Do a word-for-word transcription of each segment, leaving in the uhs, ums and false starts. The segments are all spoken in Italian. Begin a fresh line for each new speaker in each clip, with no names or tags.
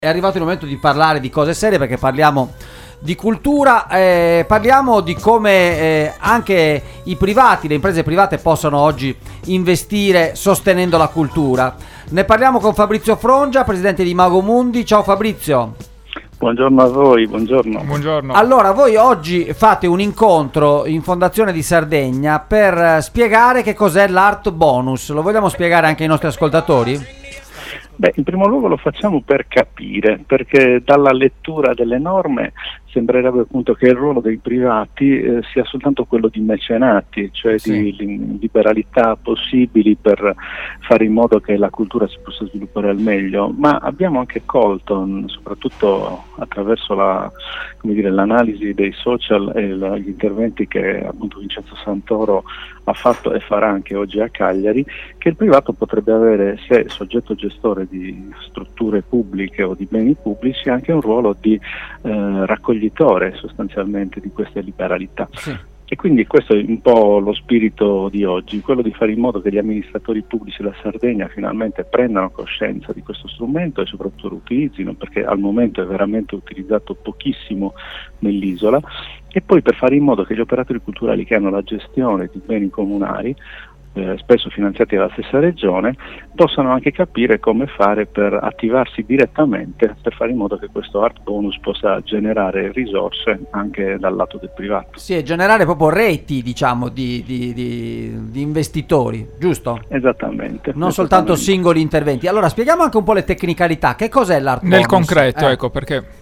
È arrivato il momento di parlare di cose serie, perché parliamo di cultura, eh, parliamo di come eh, anche i privati, le imprese private possono oggi investire sostenendo la cultura. Ne parliamo con Fabrizio Frongia, presidente di Mago Mundi. Ciao Fabrizio.
Buongiorno a voi, buongiorno.
Buongiorno.
Allora, voi oggi fate un incontro in Fondazione di Sardegna per spiegare che cos'è l'Art Bonus. Lo vogliamo spiegare anche ai nostri ascoltatori?
Beh, in primo luogo lo facciamo per capire, perché dalla lettura delle norme sembrerebbe appunto che il ruolo dei privati eh, sia soltanto quello di mecenati, cioè sì. di liberalità possibili per fare in modo che la cultura si possa sviluppare al meglio, ma abbiamo anche colto, soprattutto attraverso la, come dire, l'analisi dei social e la, gli interventi che appunto Vincenzo Santoro ha fatto e farà anche oggi a Cagliari, che il privato potrebbe avere, se soggetto gestore di strutture pubbliche o di beni pubblici, anche un ruolo di eh, raccogliere sostanzialmente di queste liberalità. Sì. E quindi questo è un po' lo spirito di oggi, quello di fare in modo che gli amministratori pubblici della Sardegna finalmente prendano coscienza di questo strumento e soprattutto lo utilizzino, perché al momento è veramente utilizzato pochissimo nell'isola, e poi per fare in modo che gli operatori culturali che hanno la gestione di beni comunali, Eh, spesso finanziati dalla stessa regione, possano anche capire come fare per attivarsi direttamente per fare in modo che questo Art Bonus possa generare risorse anche dal lato del privato.
Sì, e generare proprio reti, diciamo, di, di, di, di investitori, giusto?
Esattamente.
Non
esattamente.
soltanto singoli interventi. Allora, spieghiamo anche un po' le tecnicalità. Che cos'è l'Art Bonus?
Nel concreto,
eh.
ecco, perché...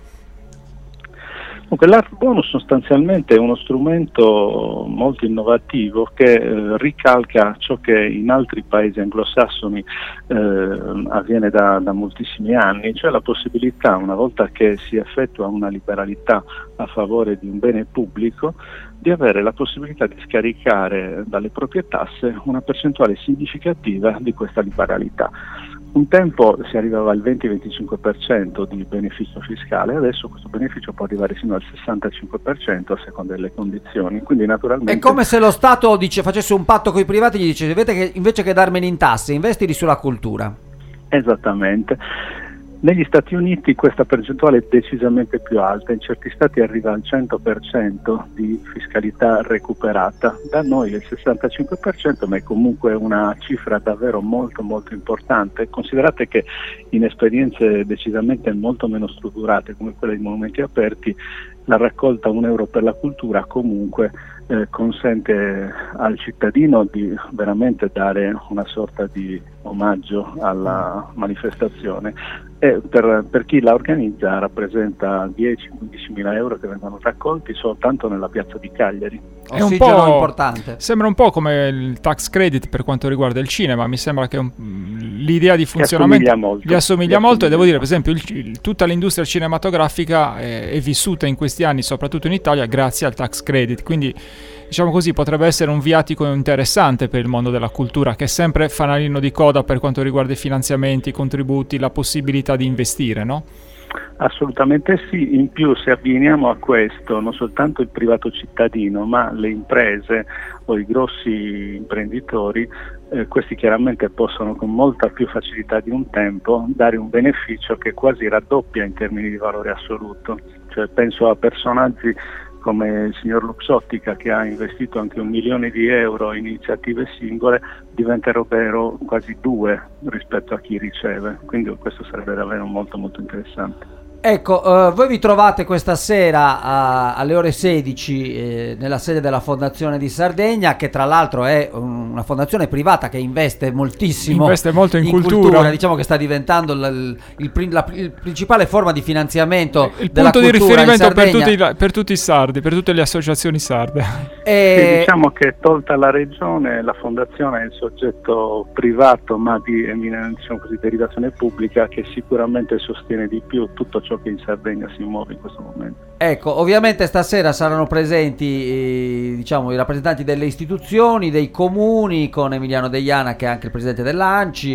Dunque, l'Art Bonus sostanzialmente è uno strumento molto innovativo che eh, ricalca ciò che in altri paesi anglosassoni eh, avviene da, da moltissimi anni, cioè la possibilità, una volta che si effettua una liberalità a favore di un bene pubblico, di avere la possibilità di scaricare dalle proprie tasse una percentuale significativa di questa liberalità. Un tempo si arrivava al venti venticinque per cento di beneficio fiscale, adesso questo beneficio può arrivare fino al sessantacinque per cento a seconda delle condizioni, quindi naturalmente...
È come se lo Stato dice, facesse un patto con i privati e gli dice: vedete che invece che darmeli in tasse, investili sulla cultura.
Esattamente. Negli Stati Uniti questa percentuale è decisamente più alta, in certi stati arriva al cento per cento di fiscalità recuperata, da noi è il sessantacinque per cento, ma è comunque una cifra davvero molto molto importante. Considerate che in esperienze decisamente molto meno strutturate come quella dei monumenti aperti, la raccolta un euro per la cultura comunque eh, consente al cittadino di veramente dare una sorta di omaggio alla manifestazione, e per, per chi la organizza rappresenta dieci quindici mila euro che vengono raccolti soltanto nella piazza di Cagliari.
È un po' importante. Sembra un po' come il tax credit per quanto riguarda il cinema. Mi sembra che un, l'idea di funzionamento
gli assomiglia molto,
gli assomiglia gli molto assomiglia. E devo dire, per esempio, il, il, tutta l'industria cinematografica è, è vissuta in questi anni, soprattutto in Italia, grazie al tax credit. Quindi, diciamo così, potrebbe essere un viatico interessante per il mondo della cultura, che è sempre fanalino di coda per quanto riguarda i finanziamenti, i contributi, la possibilità di investire, no?
Assolutamente sì, in più se abbiniamo a questo non soltanto il privato cittadino, ma le imprese o i grossi imprenditori, eh, questi chiaramente possono con molta più facilità di un tempo dare un beneficio che quasi raddoppia in termini di valore assoluto. Cioè, penso a personaggi come il signor Luxottica, che ha investito anche un milione di euro in iniziative singole, diventerebbero quasi due rispetto a chi riceve, quindi questo sarebbe davvero molto molto interessante.
Ecco, uh, voi vi trovate questa sera a, alle ore sedici eh, nella sede della Fondazione di Sardegna, che tra l'altro è una fondazione privata che investe moltissimo
investe molto in,
in
cultura.
cultura, diciamo che sta diventando l, il, il, la il principale forma di finanziamento
il
della
punto
cultura
di riferimento per tutti,
i,
per tutti i sardi, per tutte le associazioni sarde.
E... Sì, diciamo che tolta la regione, la fondazione è il soggetto privato ma di diciamo così, derivazione pubblica, che sicuramente sostiene di più tutto ciò che in Sardegna si muove in questo momento.
Ecco, ovviamente stasera saranno presenti eh, diciamo i rappresentanti delle istituzioni, dei comuni, con Emiliano Deiana che è anche il presidente dell'A N C I,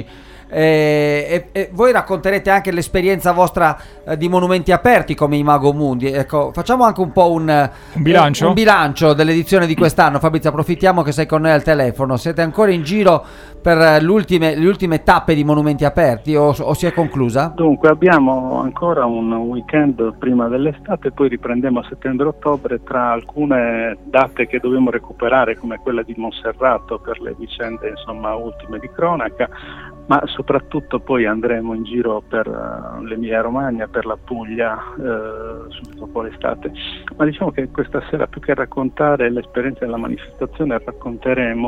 eh, e, e voi racconterete anche l'esperienza vostra eh, di monumenti aperti come Imago Mundi. Ecco, facciamo anche un po' un,
un bilancio?
Eh, un bilancio dell'edizione di quest'anno. Fabrizio, approfittiamo che sei con noi al telefono. Siete ancora in giro per l'ultime, le ultime tappe di monumenti aperti o, o si è conclusa?
Dunque abbiamo ancora un weekend prima dell'estate, poi riprendiamo a settembre-ottobre, tra alcune date che dobbiamo recuperare come quella di Monserrato per le vicende insomma ultime di cronaca, ma soprattutto poi andremo in giro per uh, l'Emilia Romagna, per la Puglia uh, subito dopo l'estate. Ma diciamo che questa sera, più che raccontare l'esperienza della manifestazione, racconteremo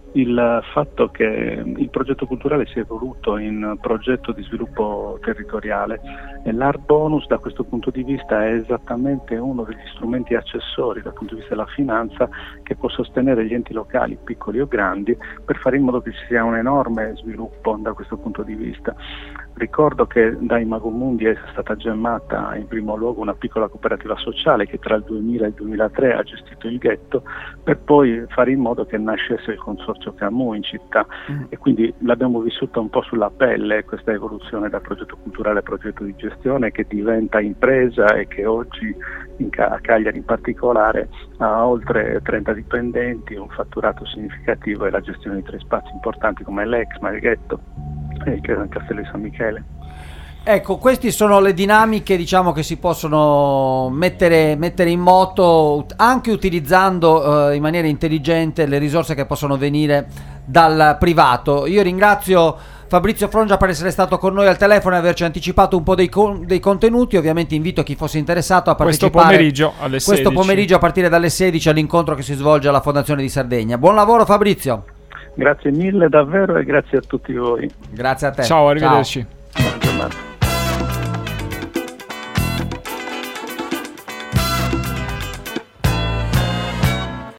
il fatto che il progetto culturale si è evoluto in progetto di sviluppo territoriale e l'Art Bonus da questo punto di vista è esattamente uno degli strumenti accessori dal punto di vista della finanza che può sostenere gli enti locali, piccoli o grandi, per fare in modo che ci sia un enorme sviluppo da questo punto di vista. Ricordo che da Imago Mundi è stata gemmata in primo luogo una piccola cooperativa sociale che tra il duemila e il duemilatré ha gestito il ghetto, per poi fare in modo che nascesse il consorzio Camus in città, mm. e quindi l'abbiamo vissuta un po' sulla pelle questa evoluzione da progetto culturale a progetto di gestione che diventa impresa e che oggi in a Cagliari in particolare ha oltre trenta dipendenti, un fatturato significativo e la gestione di tre spazi importanti come l'Exma, il ghetto e il Castello di San Michele.
Ecco, queste sono le dinamiche, diciamo, che si possono mettere, mettere in moto anche utilizzando eh, in maniera intelligente le risorse che possono venire dal privato. Io ringrazio Fabrizio Frongia per essere stato con noi al telefono e averci anticipato un po' dei, con- dei contenuti. Ovviamente invito chi fosse interessato a partecipare
questo pomeriggio alle
questo
sedici.
pomeriggio a partire dalle sedici all'incontro che si svolge alla Fondazione di Sardegna. Buon lavoro Fabrizio.
Grazie mille davvero e grazie a tutti voi.
Grazie a te.
Ciao, arrivederci.
Buona giornata.